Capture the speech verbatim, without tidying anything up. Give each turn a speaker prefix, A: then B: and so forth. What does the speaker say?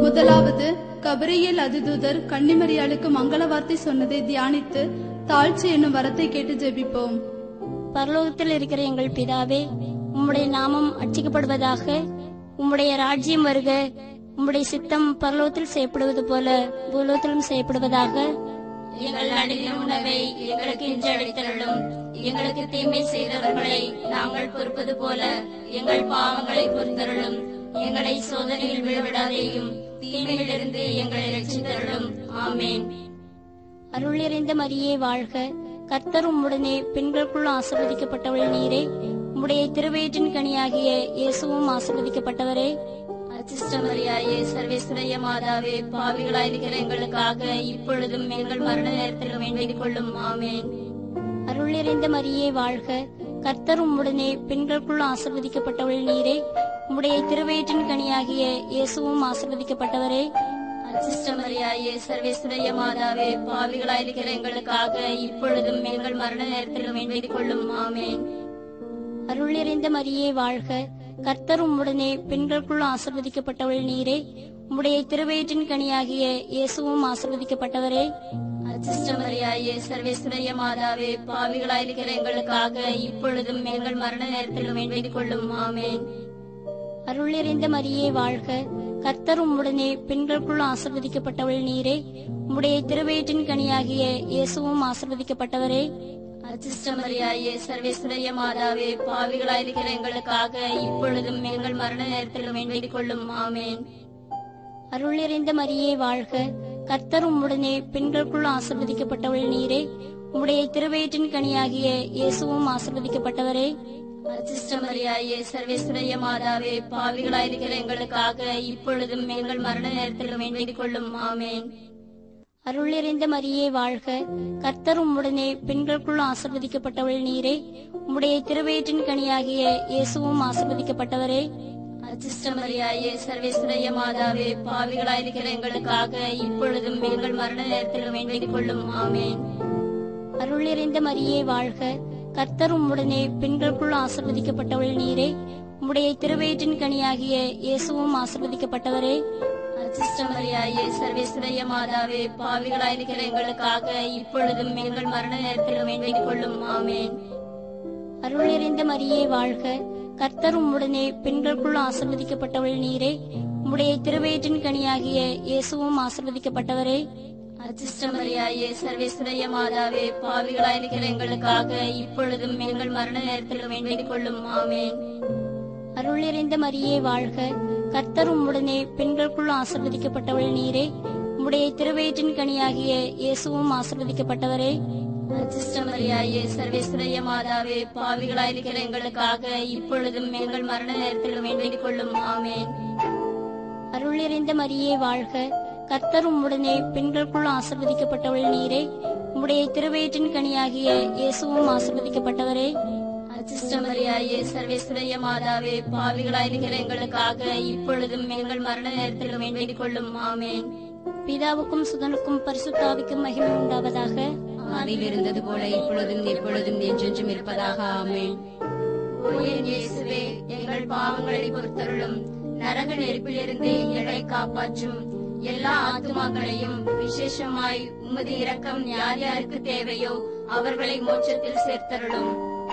A: முதலாவது, கபிரியேல் அதிதூதர் கன்னிமரியாளுக்கு மங்கள வார்த்தை சொன்னதை தியானித்து தாழ்ச்சி என்னும் வரத்தை கேட்டு ஜெபிப்போம்.
B: பரலோகத்தில் இருக்கிற எங்கள் பிதாவே, உம்முடைய நாமம் அர்ச்சிக்கப்படுவதாக. உம்முடைய ராஜ்யம் வருக. உம்முடைய சித்தம் பரலோகத்தில் செய்யப்படுவது போல பூலோகத்திலும் செய்யப்படுவதாக.
C: எங்கள் அனுதின உணவை எங்களுக்கு இன்று அளித்தருளும். எங்களுக்கு தீமை செய்தவர்களை நாங்கள் பொறுப்பது போல எங்கள் பாவங்களை பொறுத்தருளும். எங்களை சோதனையில் விழவிடாதேயும் தீமையிலிருந்து எங்களை ரட்சித்தருளும். ஆமேன்.
B: அருள் நிறைந்த மரியே வாழ்க. கர்த்தர் உம்முடனே பெண்களுக்குள் ஆசீர்வதிக்கப்பட்டவள் நீரே. உம்முடைய திருவயிற்றின் கனியாகிய இயேசுவும் ஆசீர்வதிக்கப்பட்டவரே.
C: அச்சிஷ்டமரியாயே, சர்வேஸ்வரிய மாதாவே, பாவிகளாயிருக்கிற எங்களுக்காக இப்பொழுதும் எங்கள் மரண நேரத்தில் வேண்டிக் கொள்ளும். ஆமேன்.
B: அருள் நிறைந்த மரியே வாழ்க. கர்த்தர் உம்முடனே பெண்களுக்குள் ஆசீர்வதிக்கப்பட்டவள் நீரே. உம்முடைய திருவயிற்றின் கனியாகிய இயேசுவும் ஆசீர்வதிக்கப்பட்டவரே.
C: அச்சிஷ்டமரியாயே, சர்வேஸ்வரிய மாதாவே, பாவிகளாயிருக்கிற எங்களுக்காக இப்பொழுதும் எங்கள் மரண நேரத்தில் வேண்டிக் கொள்ளும். ஆமேன்.
B: அருள் நிறைந்த மரியே வாழ்க. கர்த்தர் உம்முடனே பெண்களுக்குள் ஆசீர்வதிக்கப்பட்டவள் நீரே. உம்முடைய திருவயிற்றின் கனியாகிய இயேசுவும் ஆசீர்வதிக்கப்பட்டவரே.
C: அச்சிஷ்டமரியாயே, சர்வேஸ்வரிய மாதாவே, பாவிகளாயிருக்கிற எங்களுக்காக இப்பொழுதும் எங்கள் மரண நேரத்தில் வேண்டிக் கொள்ளும். ஆமேன்.
B: அருள் நிறைந்த மரியே வாழ்க. கர்த்தர் உம்முடனே பெண்களுக்குள் ஆசீர்வதிக்கப்பட்டவள் நீரே. உம்முடைய திருவயிற்றின் கனியாகிய இயேசுவும் ஆசீர்வதிக்கப்பட்டவரே.
C: அச்சிஷ்டமரியாயே, சர்வேஸ்வரிய மாதாவே, பாவிகளாயிருக்கிற எங்களுக்காக இப்பொழுதும் எங்கள் மரண நேரத்தில் வேண்டிக் கொள்ளும். ஆமேன்.
B: அருள் நிறைந்த மரியே வாழ்க. கர்த்தர் உம்முடனே பெண்களுக்குள் ஆசீர்வதிக்கப்பட்டவள் நீரே. உம்முடைய திருவயிற்றின் கனியாகிய இயேசுவும் ஆசீர்வதிக்கப்பட்டவரே.
C: அச்சிஷ்டமரியாயே, சர்வேஸ்வரிய மாதாவே, பாவிகளாயிருக்கிற எங்களுக்காக இப்பொழுதும் எங்கள் மரண நேரத்தில் வேண்டிக் கொள்ளும். ஆமேன்.
B: அருள் நிறைந்த மரியே வாழ்க. கர்த்தர் உம்முடனே பெண்களுக்குள் ஆசீர்வதிக்கப்பட்டவள் நீரே. உம்முடைய திருவயிற்றின் கனியாகிய இயேசுவும் ஆசீர்வதிக்கப்பட்டவரே.
C: அச்சிஷ்டமரியாயே, சர்வேஸ்வரிய மாதாவே, பாவிகளாயிருக்கிற எங்களுக்காக இப்பொழுதும் எங்கள் மரண நேரத்தில் வேண்டிக் கொள்ளும். ஆமேன்.
B: அருள் நிறைந்த மரியே வாழ்க. கர்த்தர் உம்முடனே பெண்களுக்குள் ஆசீர்வதிக்கப்பட்டவள் நீரே. உம்முடைய திருவயிற்றின் கனியாகிய இயேசுவும் ஆசீர்வதிக்கப்பட்டவரே.
C: அச்சிஷ்டமரியாயே, சர்வேஸ்வரிய மாதாவே, பாவிகளாயிருக்கிற எங்களுக்காக இப்பொழுதும் எங்கள் மரண நேரத்தில் வேண்டிக் கொள்ளும். ஆமேன்.
B: அருள் நிறைந்த மரியே வாழ்க. கர்த்தர் உம்முடனே பெண்களுக்குள் ஆசீர்வதிக்கப்பட்டவள் நீரே. உம்முடைய திருவயிற்றின் கனியாகிய இயேசுவும் ஆசீர்வதிக்கப்பட்டவரே.
C: அச்சிஷ்டமரியாயே, சர்வேஸ்வரிய மாதாவே, பாவிகளாயிருக்கிற எங்களுக்காக இப்பொழுதும் எங்கள் மரண நேரத்தில் வேண்டிக் கொள்ளும். ஆமேன்.
B: அருள் நிறைந்த மரியே வாழ்க. கர்த்தர் உம்முடனே பெண்களுக்குள் ஆசீர்வதிக்கப்பட்டவள் நீரே. உம்முடைய திருவயிற்றின் கனியாகிய இயேசுவும் ஆசீர்வதிக்கப்பட்டவரே.
C: அச்சிஷ்டமரியாயே, சர்வேஸ்வரிய மாதாவே, பாவிகளாயிருக்கிற எங்களுக்காக இப்பொழுதும் எங்கள் மரண நேரத்தில் வேண்டிக் கொள்ளும். ஆமேன்.
B: அருள் நிறைந்த மரியே வாழ்க. கர்த்தர் உம்முடனே பெண்களுக்குள் ஆசீர்வதிக்கப்பட்டவள் நீரே. உம்முடைய திருவயிற்றின் கனியாகிய இயேசுவும் ஆசீர்வதிக்கப்பட்டவரே.
C: அச்சிஷ்டமரியாயே, சர்வேஸ்வரிய மாதாவே, பாவிகளாயிருக்கிற எங்களுக்காக இப்பொழுதும் எங்கள் மரண நேரத்தில் வேண்டிக் கொள்ளும். ஆமேன்.
B: பிதாவுக்கும் சுதனுக்கும் பரிசுத்தாவிக்கும் மகிமை உண்டாவதாக.
C: ஆதியில் இருந்தது போல இப்பொழுதும் எப்பொழுதும் என்றென்றும் இருப்பதாக. ஆமேன். ஓ என் இயேசுவே, எங்கள் பாவங்களை பொறுத்தருளும். நரக நெருப்பிலிருந்து எங்களை காப்பாற்றும். எல்லா ஆத்துமாக்களையும் விசேஷமாய் உமது இரக்கம் யார் யாருக்கு தேவையோ அவர்களை மோட்சத்தில் சேர்த்தருளும்.